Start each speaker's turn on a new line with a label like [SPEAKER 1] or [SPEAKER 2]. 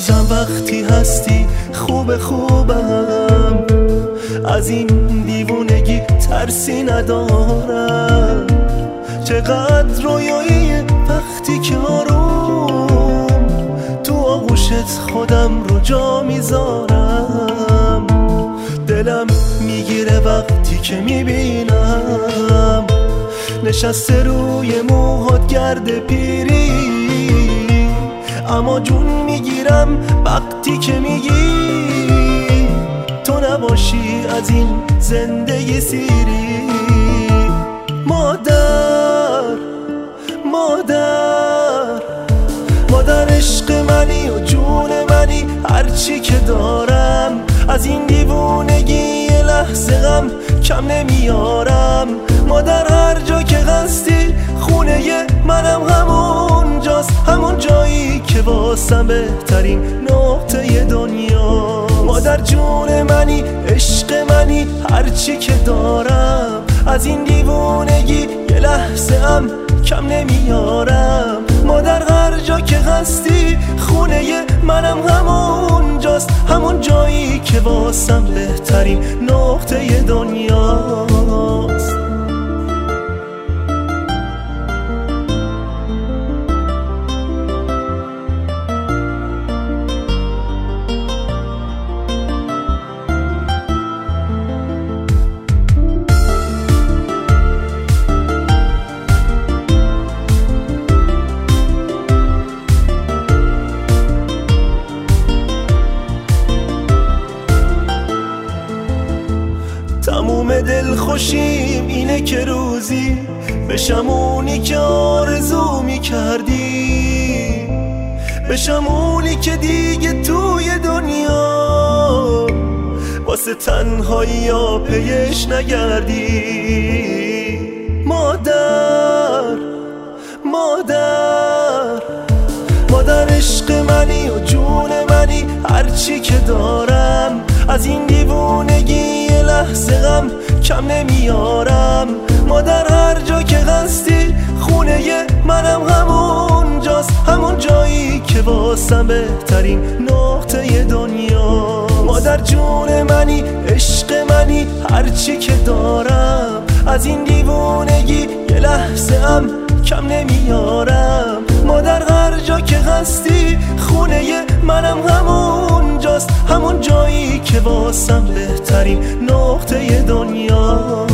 [SPEAKER 1] هنوزم وقتی هستی خوبم، از این دیوونگی ترسی ندارم. چقدر رویایی وقتی که آروم تو آغوشت خودم رو جا میذارم. دلم میگیره وقتی که میبینم نشسته روی موهات گرد پیری، اما جون میگیرم وقتی که میگی تو نباشی از این زندگی سیری. مادر عشق منی و جون منی، هرچی که دارم از این دیوونگی یه لحظه غم کم نمیارم. مادر هر جا که هستی خونه منم همون جاست، همون جایی که واسم بهترین نقطه دنیا. مادر جون منی عشق منی، هرچی که دارم از این دیوونگی یه لحظه هم کم نمیارم. مادر هر جا که هستی خونه منم همون جاست، همون جایی که واسم بهترین نقطه دنیاست. تموم دل خوشیم اینه که روزی بشم اونی که آرزو میکردی، بشم اونی که دیگه توی دنیا واسه تنهایی ها پیش نگردی. مادر عشق منی و جون منی، هرچی که دارم از این دیوونگی یه لحظه غم کم نمیارم. مادر هر جا که هستی خونه منم همون جاست، همون جایی که واسم بهترین نقطه دنیا. مادر جون منی عشق منی، هرچی که دارم از این دیوونگی یه لحظه هم کم نمیارم. مادر هر جا که هستی خونه منم همون جاست، همون جایی که واسم بهترین نقطه دنیا.